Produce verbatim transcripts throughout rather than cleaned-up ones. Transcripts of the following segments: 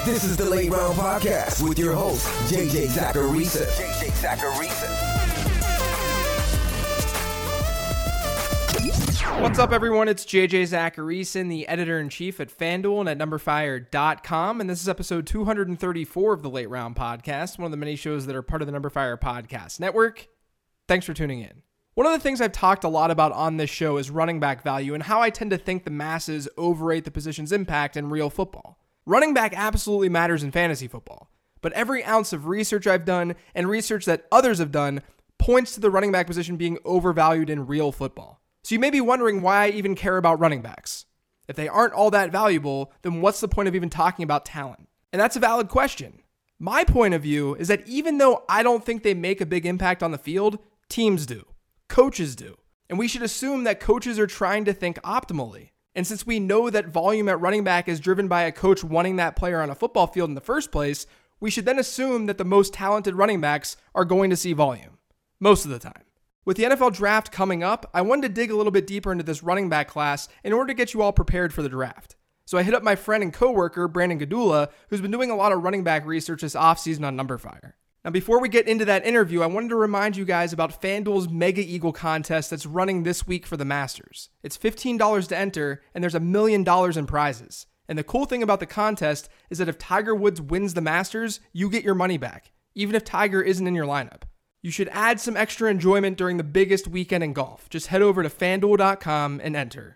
This is the Late Round Podcast with your host, J J Zachariason. J J Zachariason. What's up, everyone? It's J J Zachariason, the editor-in-chief at FanDuel and at number fire dot com, and this is episode two hundred thirty-four of the Late Round Podcast, one of the many shows that are part of the Numberfire Podcast Network. Thanks for tuning in. One of the things I've talked a lot about on this show is running back value and how I tend to think the masses overrate the position's impact in real football. Running back absolutely matters in fantasy football, but every ounce of research I've done and research that others have done points to the running back position being overvalued in real football. So you may be wondering why I even care about running backs. If they aren't all that valuable, then what's the point of even talking about talent? And that's a valid question. My point of view is that even though I don't think they make a big impact on the field, teams do. Coaches do. And we should assume that coaches are trying to think optimally. And since we know that volume at running back is driven by a coach wanting that player on a football field in the first place, we should then assume that the most talented running backs are going to see volume. Most of the time. With the N F L draft coming up, I wanted to dig a little bit deeper into this running back class in order to get you all prepared for the draft. So I hit up my friend and coworker, Brandon Gadula, who's been doing a lot of running back research this offseason on Numberfire. Now, before we get into that interview, I wanted to remind you guys about FanDuel's Mega Eagle contest that's running this week for the Masters. It's fifteen dollars to enter, and there's a million dollars in prizes. And the cool thing about the contest is that if Tiger Woods wins the Masters, you get your money back, even if Tiger isn't in your lineup. You should add some extra enjoyment during the biggest weekend in golf. Just head over to FanDuel dot com and enter.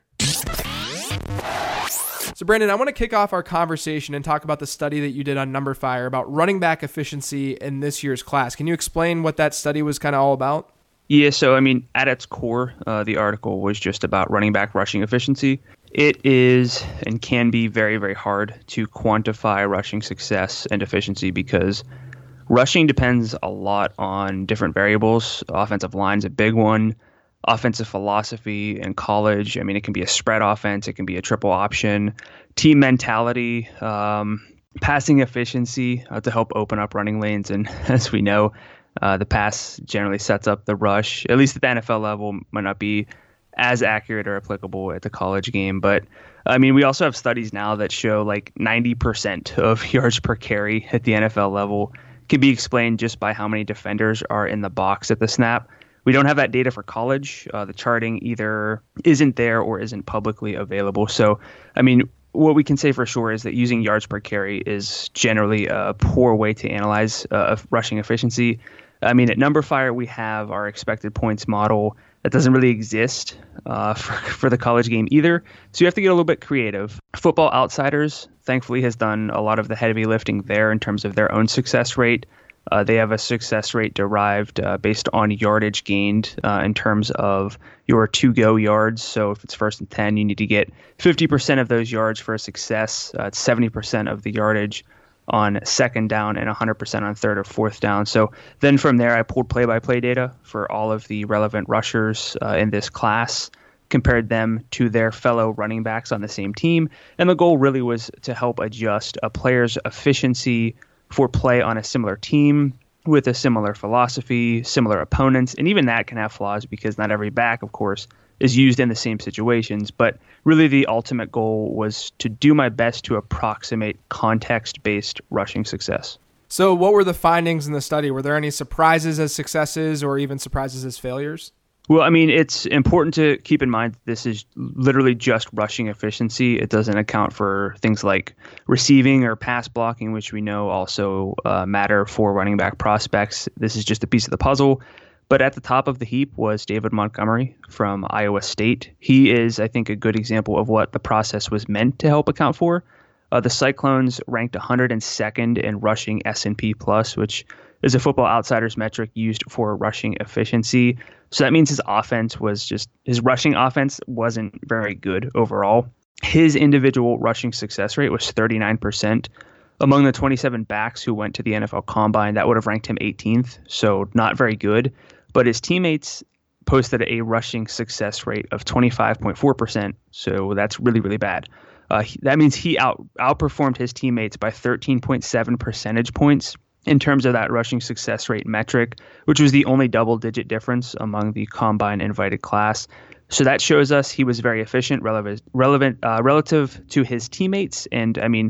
So Brandon, I want to kick off our conversation and talk about the study that you did on Numberfire about running back efficiency in this year's class. Can you explain what that study was kind of all about? Yeah, so I mean, at its core, uh, the article was just about running back rushing efficiency. It is and can be very, very hard to quantify rushing success and efficiency because rushing depends a lot on different variables. Offensive line's a big one. Offensive philosophy in college. I mean, it can be a spread offense. It can be a triple option. Team mentality, um, passing efficiency uh, to help open up running lanes. And as we know, uh, the pass generally sets up the rush. At least at the N F L level, might not be as accurate or applicable at the college game. But I mean, we also have studies now that show like ninety percent of yards per carry at the N F L level can be explained just by how many defenders are in the box at the snap. We don't have that data for college. Uh, the charting either isn't there or isn't publicly available. So, I mean, what we can say for sure is that using yards per carry is generally a poor way to analyze uh, rushing efficiency. I mean, at Numberfire, we have our expected points model that doesn't really exist uh, for, for the college game either. So you have to get a little bit creative. Football Outsiders, thankfully, has done a lot of the heavy lifting there in terms of their own success rate. Uh, they have a success rate derived uh, based on yardage gained uh, in terms of your to-go yards. So if it's first and ten, you need to get fifty percent of those yards for a success. Uh, it's seventy percent of the yardage on second down and one hundred percent on third or fourth down. So then from there, I pulled play-by-play data for all of the relevant rushers uh, in this class, compared them to their fellow running backs on the same team. And the goal really was to help adjust a player's efficiency for play on a similar team with a similar philosophy, similar opponents, and even that can have flaws because not every back, of course, is used in the same situations. But really the ultimate goal was to do my best to approximate context-based rushing success. So what were the findings in the study? Were there any surprises as successes or even surprises as failures? Well, I mean, it's important to keep in mind that this is literally just rushing efficiency. It doesn't account for things like receiving or pass blocking, which we know also uh, matter for running back prospects. This is just a piece of the puzzle. But at the top of the heap was David Montgomery from Iowa State. He is, I think, a good example of what the process was meant to help account for. Uh, the Cyclones ranked one hundred second in rushing S and P plus, which is a Football Outsiders metric used for rushing efficiency. So that means his offense was just, his rushing offense wasn't very good overall. His individual rushing success rate was thirty-nine percent. Among the twenty-seven backs who went to the N F L Combine, that would have ranked him eighteenth, so not very good. But his teammates posted a rushing success rate of twenty-five point four percent, so that's really, really bad. Uh, he, that means he out outperformed his teammates by thirteen point seven percentage points in terms of that rushing success rate metric, which was the only double-digit difference among the Combine invited class. So that shows us he was very efficient, relevant, relevant uh, relative to his teammates. And I mean,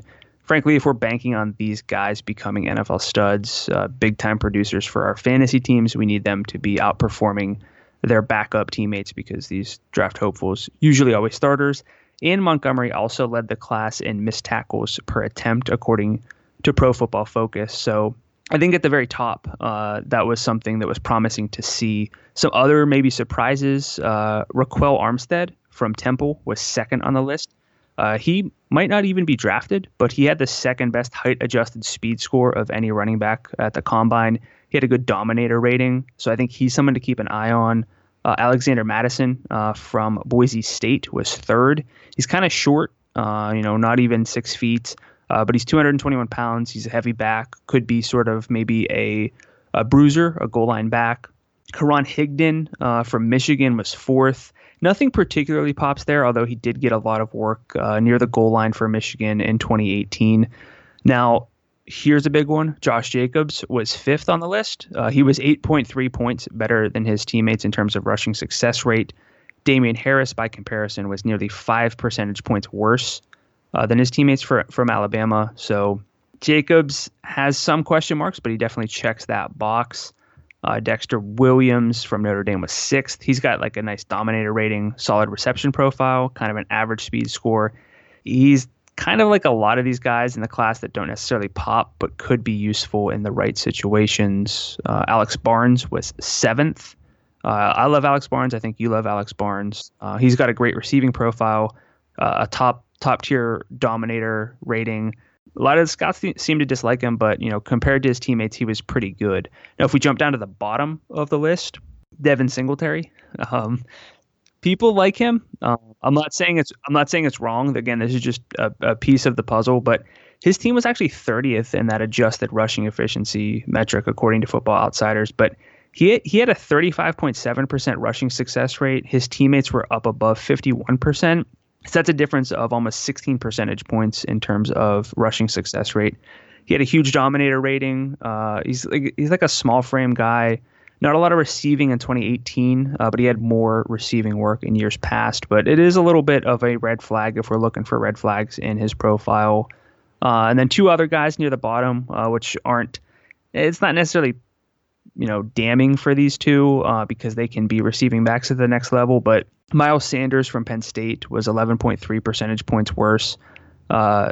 frankly, if we're banking on these guys becoming N F L studs, uh, big-time producers for our fantasy teams, we need them to be outperforming their backup teammates because these draft hopefuls usually always starters. And Montgomery also led the class in missed tackles per attempt, according to Pro Football Focus. So I think at the very top, uh, that was something that was promising to see. Some other maybe surprises, uh, Raquel Armstead from Temple was second on the list. Uh, he might not even be drafted, but he had the second best height-adjusted speed score of any running back at the Combine. He had a good dominator rating, so I think he's someone to keep an eye on. Uh, Alexander Madison uh, from Boise State was third. He's kind of short, uh, you know, not even six feet, uh, but he's two hundred twenty-one pounds. He's a heavy back, could be sort of maybe a, a bruiser, a goal line back. Karan Higdon uh, from Michigan was fourth. Nothing particularly pops there, although he did get a lot of work uh, near the goal line for Michigan in twenty eighteen. Now, here's a big one. Josh Jacobs was fifth on the list. Uh, he was eight point three points better than his teammates in terms of rushing success rate. Damian Harris, by comparison, was nearly five percentage points worse uh, than his teammates for, from Alabama. So Jacobs has some question marks, but he definitely checks that box. Uh, Dexter Williams from Notre Dame was sixth. He's got like a nice dominator rating, solid reception profile, kind of an average speed score. He's kind of like a lot of these guys in the class that don't necessarily pop, but could be useful in the right situations. Uh, Alex Barnes was seventh. Uh, I love Alex Barnes. I think you love Alex Barnes. Uh, he's got a great receiving profile, uh, a top top tier dominator rating. A lot of the scouts th- seem to dislike him, but you know, compared to his teammates, he was pretty good. Now, if we jump down to the bottom of the list, Devin Singletary. Um, people like him. Uh, I'm not saying it's. I'm not saying it's wrong. Again, this is just a, a piece of the puzzle. But his team was actually thirtieth in that adjusted rushing efficiency metric, according to Football Outsiders. But he he had a thirty-five point seven percent rushing success rate. His teammates were up above fifty-one percent. So that's a difference of almost sixteen percentage points in terms of rushing success rate. He had a huge dominator rating. Uh, he's like, he's like a small frame guy. Not a lot of receiving in twenty eighteen, uh, but he had more receiving work in years past. But it is a little bit of a red flag if we're looking for red flags in his profile. Uh, and then two other guys near the bottom, uh, which aren't, it's not necessarily, you know, damning for these two uh, because they can be receiving backs at the next level. But Miles Sanders from Penn State was eleven point three percentage points worse. Uh,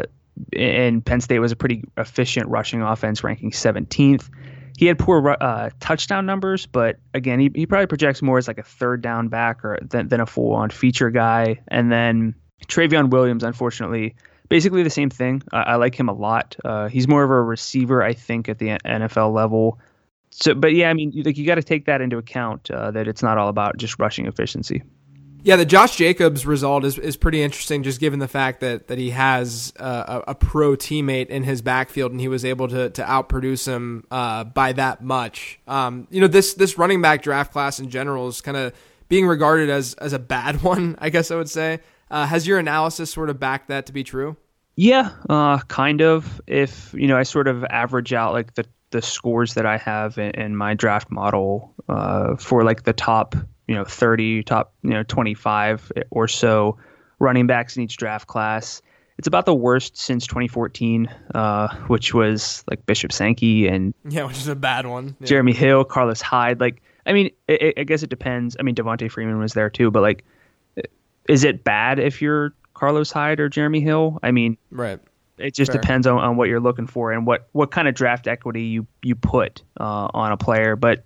and Penn State was a pretty efficient rushing offense, ranking seventeenth. He had poor uh, touchdown numbers, but again, he, he probably projects more as like a third down back or than, than a full-on feature guy. And then Travion Williams, unfortunately, basically the same thing. Uh, I like him a lot. Uh, he's more of a receiver, I think, at the N F L level. So, but yeah, I mean, you, like you got to take that into account, uh, that it's not all about just rushing efficiency. Yeah, the Josh Jacobs result is, is pretty interesting, just given the fact that that he has uh, a, a pro teammate in his backfield, and he was able to to outproduce him uh, by that much. Um, you know, this this running back draft class in general is kind of being regarded as as a bad one, I guess I would say. Uh, has your analysis sort of backed that to be true? Yeah, uh, kind of. If you know, I sort of average out like the the scores that I have in, in my draft model uh, for like the top, you know, thirty, top, you know, twenty-five or so running backs in each draft class. It's about the worst since twenty fourteen, uh, which was like Bishop Sankey and yeah, which is a bad one. Yeah. Jeremy Hill, Carlos Hyde. Like, I mean, it, I guess it depends. I mean, Devontae Freeman was there too, but like, is it bad if you're Carlos Hyde or Jeremy Hill? I mean, right. It just Fair. depends on, on what you're looking for and what, what kind of draft equity you, you put uh, on a player. But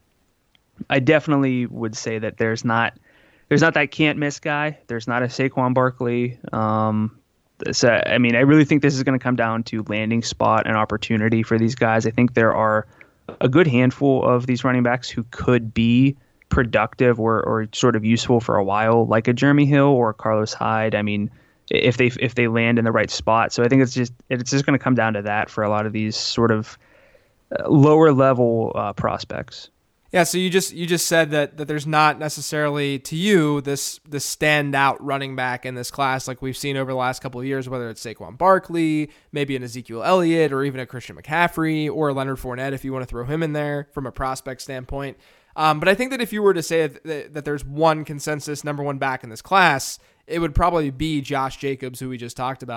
I definitely would say that there's not there's not that can't miss guy. There's not a Saquon Barkley. Um, so, I mean, I really think this is going to come down to landing spot and opportunity for these guys. I think there are a good handful of these running backs who could be productive or, or sort of useful for a while, like a Jeremy Hill or Carlos Hyde. I mean, if they if they land in the right spot. So I think it's just it's just going to come down to that for a lot of these sort of lower level uh, prospects. Yeah, so you just you just said that, that there's not necessarily, to you, this this standout running back in this class like we've seen over the last couple of years, whether it's Saquon Barkley, maybe an Ezekiel Elliott, or even a Christian McCaffrey, or Leonard Fournette if you want to throw him in there from a prospect standpoint. Um, but I think that if you were to say that, that there's one consensus number one back in this class, it would probably be Josh Jacobs, who we just talked about.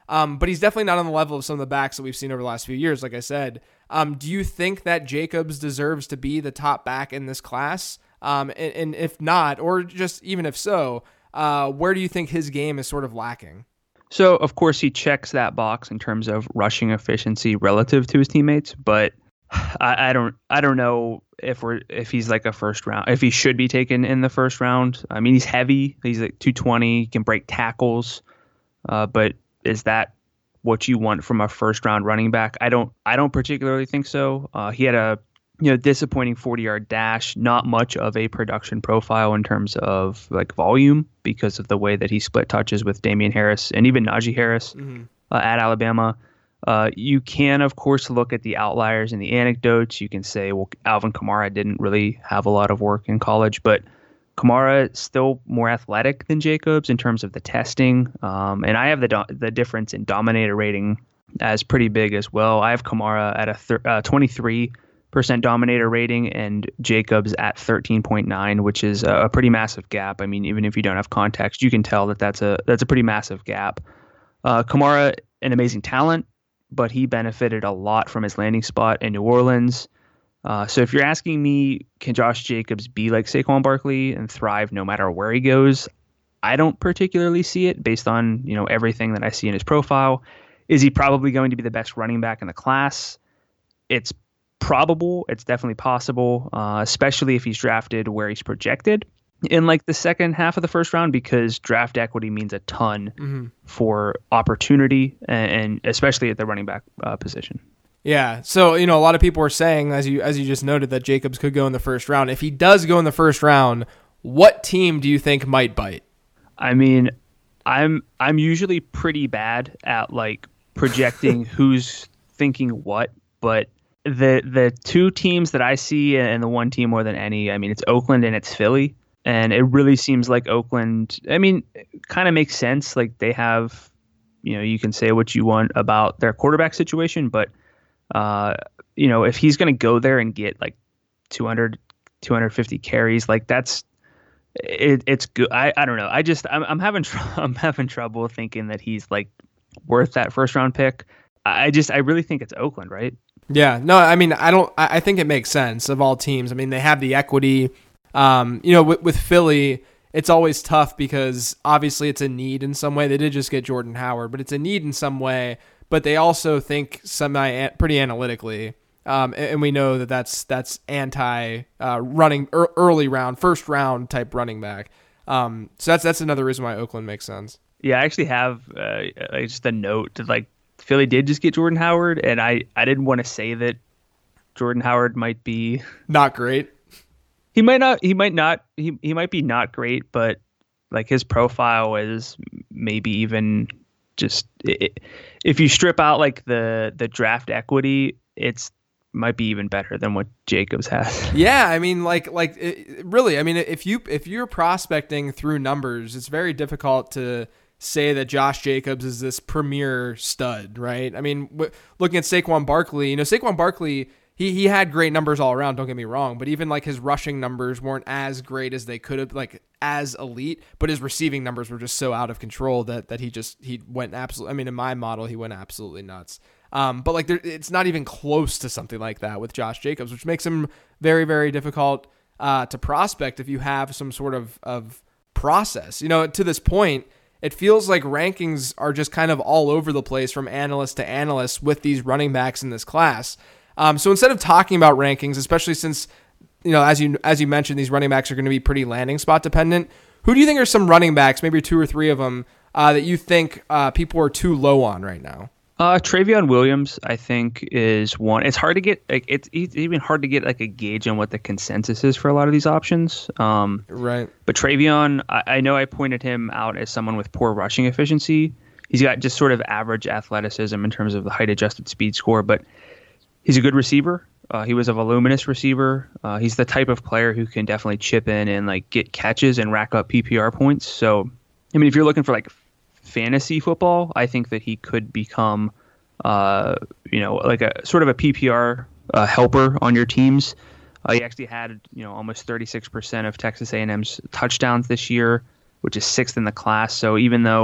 Um, but he's definitely not on the level of some of the backs that we've seen over the last few years, like I said. Um, do you think that Jacobs deserves to be the top back in this class? Um, and, and if not, or just even if so, uh, where do you think his game is sort of lacking? So, of course, he checks that box in terms of rushing efficiency relative to his teammates, but I, I don't I don't know if we're if he's like a first round, if he should be taken in the first round. I mean, he's heavy. He's like two twenty, he can break tackles, uh, but is that what you want from a first round running back? I don't I don't particularly think so. Uh, he had a you know disappointing forty yard dash, not much of a production profile in terms of like volume because of the way that he split touches with Damian Harris and even Najee Harris mm-hmm. uh, at Alabama. Uh, you can, of course, look at the outliers and the anecdotes. You can say, well, Alvin Kamara didn't really have a lot of work in college, but Kamara is still more athletic than Jacobs in terms of the testing. Um, and I have the do- the difference in dominator rating as pretty big as well. I have Kamara at a thir- uh, twenty-three percent dominator rating and Jacobs at thirteen point nine, which is a pretty massive gap. I mean, even if you don't have context, you can tell that that's a that's a pretty massive gap. Uh, Kamara, an amazing talent, but he benefited a lot from his landing spot in New Orleans. Uh, so if you're asking me, can Josh Jacobs be like Saquon Barkley and thrive no matter where he goes? I don't particularly see it based on, you know, everything that I see in his profile. Is he probably going to be the best running back in the class? It's probable. It's definitely possible, uh, especially if he's drafted where he's projected in like the second half of the first round, because draft equity means a ton mm-hmm. for opportunity and, and especially at the running back uh, position. Yeah. So, you know, a lot of people are saying, as you, as you just noted, that Jacobs could go in the first round. If he does go in the first round, what team do you think might bite? I mean, I'm, I'm usually pretty bad at like projecting who's thinking what, but the, the two teams that I see and the one team more than any, I mean, it's Oakland and it's Philly. And it really seems like Oakland, I mean, kind of makes sense. Like they have, you know, you can say what you want about their quarterback situation, but, uh, you know, if he's going to go there and get like two hundred, two hundred fifty carries, like that's, it, it's good. I, I don't know. I just, I'm, I'm having, tr- I'm having trouble thinking that he's like worth that first round pick. I just, I really think it's Oakland, right? Yeah, no, I mean, I don't, I think it makes sense of all teams. I mean, they have the equity. Um, you know, with, with Philly, it's always tough because obviously it's a need in some way. They did just get Jordan Howard, but it's a need in some way. But they also think semi pretty analytically, um, and, and we know that that's that's anti uh, running er, early round, first round type running back. Um, so that's that's another reason why Oakland makes sense. Yeah, I actually have uh, just a note to like Philly did just get Jordan Howard, and I, I didn't want to say that Jordan Howard might be not great. He might not. He might not. He he might be not great, but like his profile is maybe even just it, if you strip out like the the draft equity, it's might be even better than what Jacobs has. Yeah, I mean, like like it, really, I mean, if you if you're prospecting through numbers, it's very difficult to say that Josh Jacobs is this premier stud, right? I mean, w- looking at Saquon Barkley, you know, Saquon Barkley. He he had great numbers all around, don't get me wrong, but even like his rushing numbers weren't as great as they could have, like as elite, but his receiving numbers were just so out of control that that he just, he went absolutely, I mean, in my model, he went absolutely nuts. Um, but like there, it's not even close to something like that with Josh Jacobs, which makes him very, very difficult uh, to prospect if you have some sort of, of process. You know, to this point, it feels like rankings are just kind of all over the place from analyst to analyst with these running backs in this class. Um, so instead of talking about rankings, especially since, you know, as you as you mentioned, these running backs are going to be pretty landing spot dependent, who do you think are some running backs, maybe two or three of them, uh, that you think uh, people are too low on right now? Uh, Travion Williams, I think, is one. It's hard to get, like, it's, it's even hard to get like a gauge on what the consensus is for a lot of these options. Um, right. But Travion, I, I know I pointed him out as someone with poor rushing efficiency. He's got just sort of average athleticism in terms of the height adjusted speed score, but he's a good receiver. Uh, he was a voluminous receiver. Uh, he's the type of player who can definitely chip in and like get catches and rack up P P R points. So, I mean, if you're looking for like fantasy football, I think that he could become, uh, you know, like a sort of a P P R uh, helper on your teams. Uh, he actually had, you know, almost thirty-six percent of Texas A and M's touchdowns this year, which is sixth in the class. So even though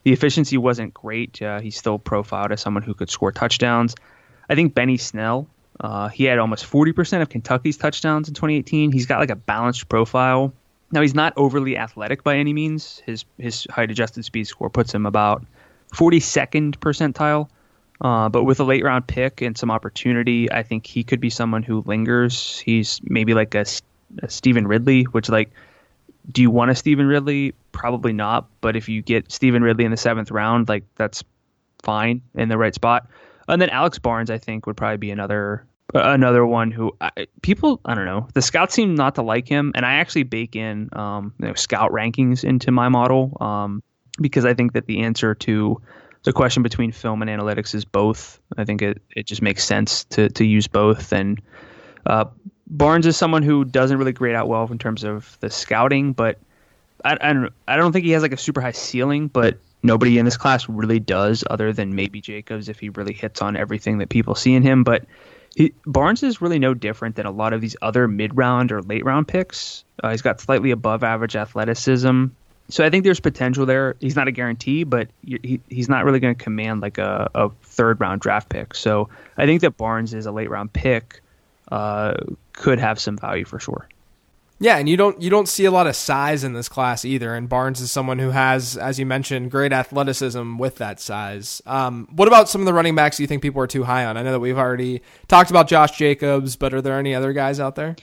the efficiency wasn't great. Uh, he's still profiled as someone who could score touchdowns. I think Benny Snell, uh, he had almost forty percent of Kentucky's touchdowns in twenty eighteen. He's got like a balanced profile. Now, he's not overly athletic by any means. His his height-adjusted speed score puts him about forty-second percentile. Uh, but with a late-round pick and some opportunity, I think he could be someone who lingers. He's maybe like a, a Stephen Ridley, which, like, do you want a Stephen Ridley? Probably not. But if you get Stephen Ridley in the seventh round, like, that's fine in the right spot. And then Alex Barnes, I think, would probably be another another one who I, people, I don't know, the scouts seem not to like him. And I actually bake in um, you know, scout rankings into my model um, because I think that the answer to the question between film and analytics is both. I think it, it just makes sense to to use both. And uh, Barnes is someone who doesn't really grade out well in terms of the scouting, but I, I don't I don't think he has like a super high ceiling, but nobody in this class really does other than maybe Jacobs if he really hits on everything that people see in him. But he, Barnes is really no different than a lot of these other mid-round or late-round picks. Uh, he's got slightly above average athleticism. So I think there's potential there. He's not a guarantee, but he, he's not really going to command like a, a third-round draft pick. So I think that Barnes is a late-round pick, uh, could have some value for sure. Yeah, and you don't you don't see a lot of size in this class either. And Barnes is someone who has, as you mentioned, great athleticism with that size. Um, what about some of the running backs you think people are too high on? I know that we've already talked about Josh Jacobs, but are there any other guys out there?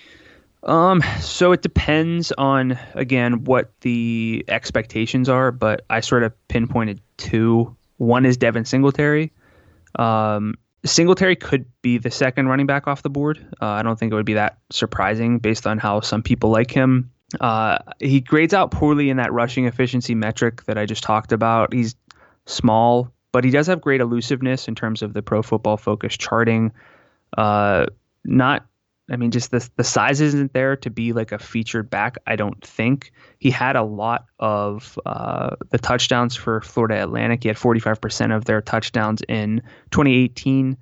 Um, so it depends on, again, what the expectations are, but I sort of pinpointed two. One is Devin Singletary. Um, Singletary could be the second running back off the board. Uh, I don't think it would be that surprising based on how some people like him. Uh, he grades out poorly in that rushing efficiency metric that I just talked about. He's small, but he does have great elusiveness in terms of the Pro Football Focus charting. Uh, not I mean, just the the size isn't there to be like a featured back, I don't think. He had a lot of uh, the touchdowns for Florida Atlantic. He had forty-five percent of their touchdowns in twenty eighteen.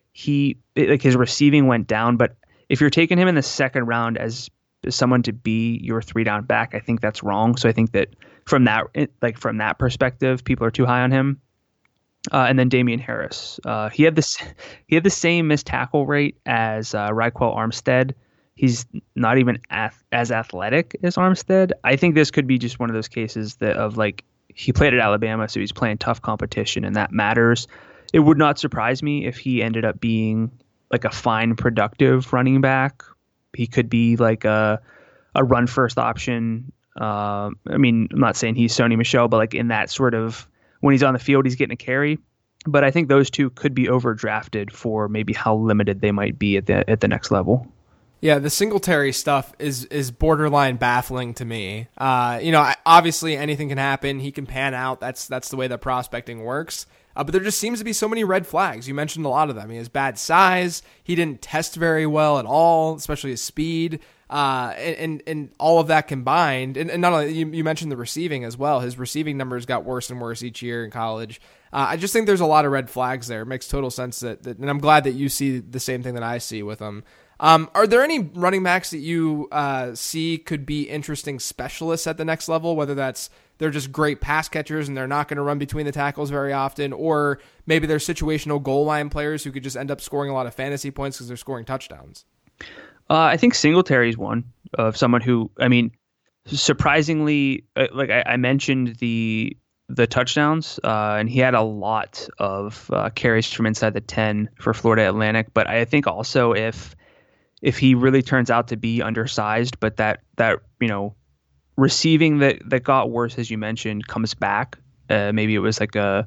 He like his receiving went down, but if you're taking him in the second round as, as someone to be your three down back, I think that's wrong. So I think that from that like from that perspective, people are too high on him. Uh, and then Damian Harris, uh, he had this, he had the same missed tackle rate as uh, Raquel Armstead. He's not even ath- as athletic as Armstead. I think this could be just one of those cases that of like he played at Alabama, so he's playing tough competition, and that matters. It would not surprise me if he ended up being like a fine, productive running back. He could be like a a run first option. Uh, I mean, I'm not saying he's Sony Michel, but like in that sort of. When he's on the field, he's getting a carry. But I think those two could be overdrafted for maybe how limited they might be at the at the next level. Yeah, the Singletary stuff is is borderline baffling to me. Uh, you know, obviously anything can happen. He can pan out. That's that's the way that prospecting works. Uh, but there just seems to be so many red flags. You mentioned a lot of them. He has bad size. He didn't test very well at all, especially his speed. Uh, and, and, and all of that combined, and, and not only, you, you mentioned the receiving as well. His receiving numbers got worse and worse each year in college. Uh, I just think there's a lot of red flags there. It makes total sense that, that, and I'm glad that you see the same thing that I see with him. Um, are there any running backs that you uh, see could be interesting specialists at the next level, whether that's they're just great pass catchers and they're not going to run between the tackles very often, or maybe they're situational goal line players who could just end up scoring a lot of fantasy points because they're scoring touchdowns? Uh, I think Singletary is one of someone who, I mean, surprisingly, uh, like I, I mentioned the the touchdowns, uh, and he had a lot of uh, carries from inside the ten for Florida Atlantic. But I think also if if he really turns out to be undersized, but that that you know receiving that that got worse, as you mentioned, comes back. Uh, maybe it was like a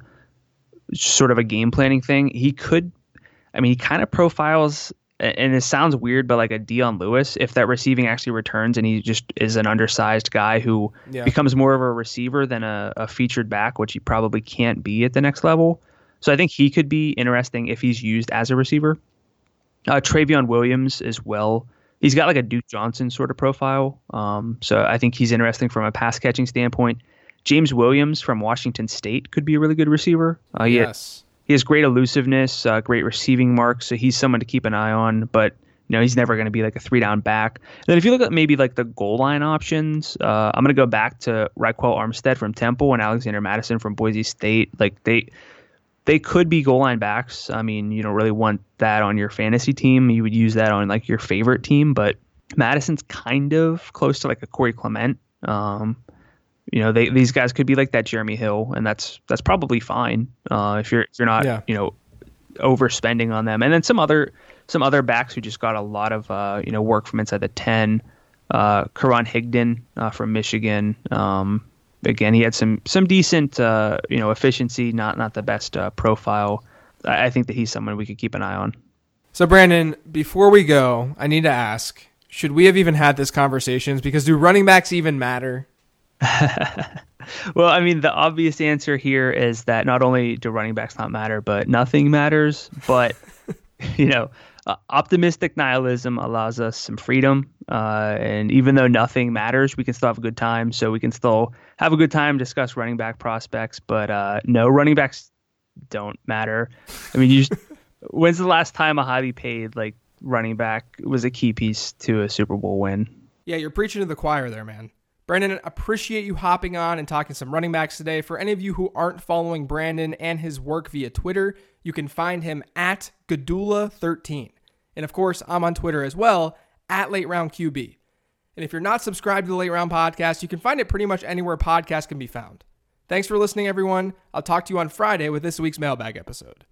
sort of a game planning thing. He could, I mean, he kind of profiles. And it sounds weird, but like a Dion Lewis, if that receiving actually returns and he just is an undersized guy who yeah. becomes more of a receiver than a, a featured back, which he probably can't be at the next level. So I think he could be interesting if he's used as a receiver. Uh, Travion Williams as well. He's got like a Duke Johnson sort of profile. Um, so I think he's interesting from a pass catching standpoint. James Williams from Washington State could be a really good receiver. Uh, he yes. Had, He has great elusiveness, uh, great receiving marks, so he's someone to keep an eye on, but You know, he's never going to be like a three down back. And then if you look at maybe like the goal line options, uh, I'm going to go back to Raquel Armstead from Temple and Alexander Madison from Boise State. Like they, they could be goal line backs. I mean, you don't really want that on your fantasy team. You would use that on like your favorite team, but Madison's kind of close to like a Corey Clement. Um, you know, they, these guys could be like that Jeremy Hill, and that's, that's probably fine. Uh, if you're, if you're not, yeah. you know, overspending on them. And then some other, some other backs who just got a lot of, uh, you know, work from inside the ten, uh, Karan Higdon, uh, from Michigan. Um, again, he had some, some decent, uh, you know, efficiency, not, not the best, uh, profile. I, I think that he's someone we could keep an eye on. So Brandon, before we go, I need to ask, should we have even had this conversation? Because do running backs even matter? Well, I mean, the obvious answer here is that not only do running backs not matter, but nothing matters. But, you know, uh, optimistic nihilism allows us some freedom. Uh, and even though nothing matters, we can still have a good time. So we can still have a good time, discuss running back prospects. But uh, no, running backs don't matter. I mean, you just, when's the last time a highly paid like running back was a key piece to a Super Bowl win? Yeah, you're preaching to the choir there, man. Brandon, appreciate you hopping on and talking some running backs today. For any of you who aren't following Brandon and his work via Twitter, you can find him at Gadula thirteen. And of course, I'm on Twitter as well, at Late Round Q B. And if you're not subscribed to the Late Round Podcast, you can find it pretty much anywhere podcasts can be found. Thanks for listening, everyone. I'll talk to you on Friday with this week's mailbag episode.